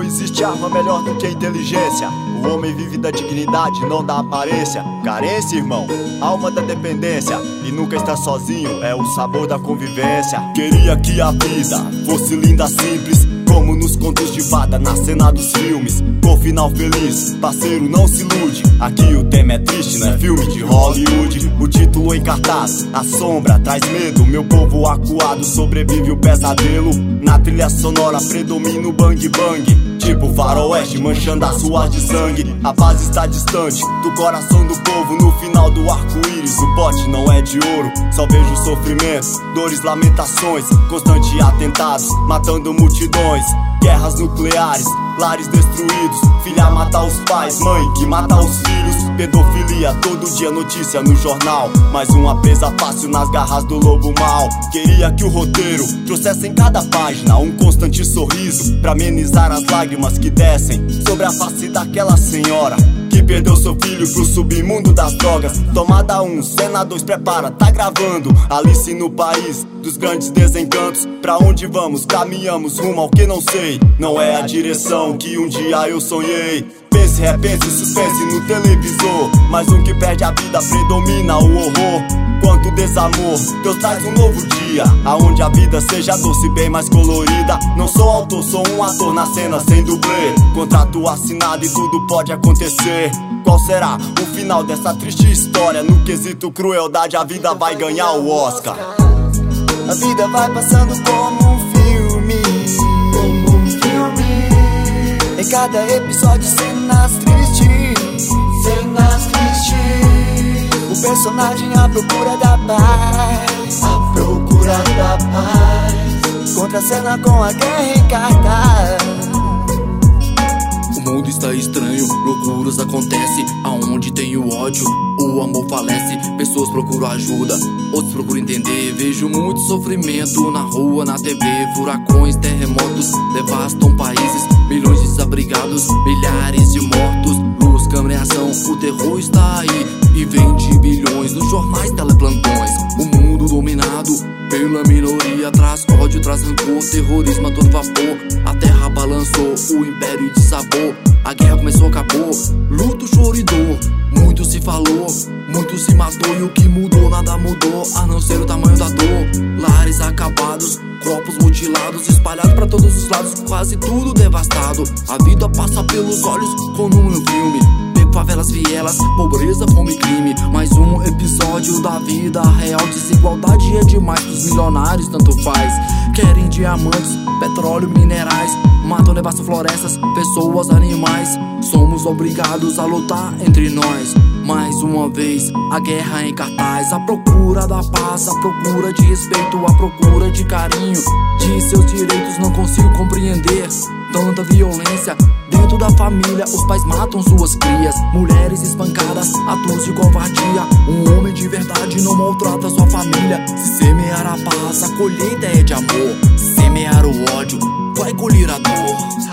existe arma melhor do que a inteligência. O homem vive da dignidade, não da aparência. Carência, irmão, alma da dependência. E nunca estar sozinho é o sabor da convivência. Queria que a vida fosse linda, simples, como nos contos de fada, na cena dos filmes. Com final feliz, parceiro, não se ilude. Aqui o tema é triste, não é filme de Hollywood. O título em cartaz, a sombra traz medo. Meu povo acuado sobrevive o pesadelo. Na trilha sonora predomina o bang bang, tipo faroeste manchando as ruas de sangue. A paz está distante do coração do povo. No final do arco-íris o pote não é de ouro. Só vejo sofrimento, dores, lamentações, constante atentados, matando multidões. Guerras nucleares, lares destruídos, filha mata os pais, mãe que mata os filhos. Pedofilia, todo dia notícia no jornal. Mais uma presa fácil nas garras do lobo mau. Queria que o roteiro trouxesse em cada página um constante sorriso, pra amenizar as lágrimas que descem sobre a face daquela senhora que perdeu seu filho pro submundo das drogas. Tomada 1, cena 2, prepara, tá gravando. Alice no país dos grandes desencantos. Pra onde vamos? Caminhamos rumo ao que não sei. Não é a direção que um dia eu sonhei. Pense, repense, suspense no televisor. Mais um que perde a vida, predomina o horror. Quanto desamor, Deus traz um novo dia, aonde a vida seja doce, bem mais colorida. Não sou autor, sou um ator na cena sem dublê. Contrato assinado e tudo pode acontecer. Qual será o final dessa triste história? No quesito crueldade a vida vai ganhar o Oscar. A vida vai passando como um filme, como um filme. Em cada episódio cenas tristes, cenas tristes. O personagem à procura da paz, à procura da paz. Contracena com a guerra em cartaz. O mundo está estranho, loucuras acontecem. Aonde tem o ódio, o amor falece. Pessoas procuram ajuda, outros procuram entender. Vejo muito sofrimento na rua, na TV. Furacões, terremotos devastam países. Milhões de desabrigados, milhares de mortos. Luz, câmera e ação, o terror está aí e vem de bilhões nos jornais, teleplantões. O mundo dominado pela minoria traz ódio, traz rancor, terrorismo a todo vapor. A terra balançou, o império desabou. A guerra começou, acabou. Luto, choro e dor. Muito se falou, muito se matou. E o que mudou, nada mudou, a não ser o tamanho da dor. Lares acabados, corpos mutilados, espalhados pra todos os lados, quase tudo devastado. A vida passa pelos olhos como um filme. Favelas, vielas, pobreza, fome e crime. Mais um episódio da vida real. Desigualdade é demais, os milionários tanto faz. Querem diamantes, petróleo, minerais. Matam, devastam florestas, pessoas, animais. Somos obrigados a lutar entre nós. Mais uma vez, a guerra em cartaz. A procura da paz, a procura de respeito, a procura de carinho. De seus direitos não consigo compreender. Tanta violência dentro da família, os pais matam suas crias. Mulheres espancadas, atos de covardia. Um homem de verdade não maltrata sua família. Se semear a paz, a colheita é de amor. Se semear o ódio, vai colher a dor.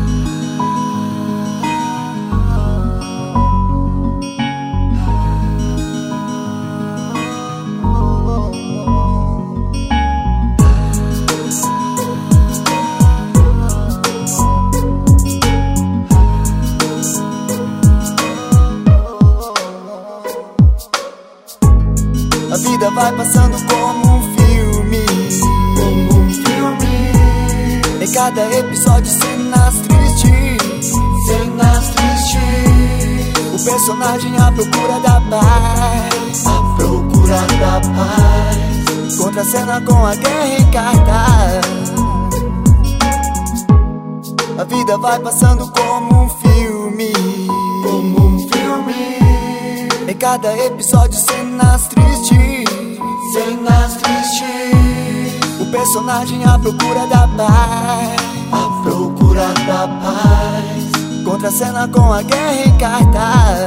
A vida vai passando como um filme, como um filme. Em cada episódio cenas tristes, cenas tristes. O personagem à procura da paz, à procura da paz. Contracena com a guerra em cartaz. A vida vai passando como um filme, como um filme. Em cada episódio cenas tristes, cenas tristes. O personagem à procura da paz, à procura da paz. Contracena com a guerra em cartaz.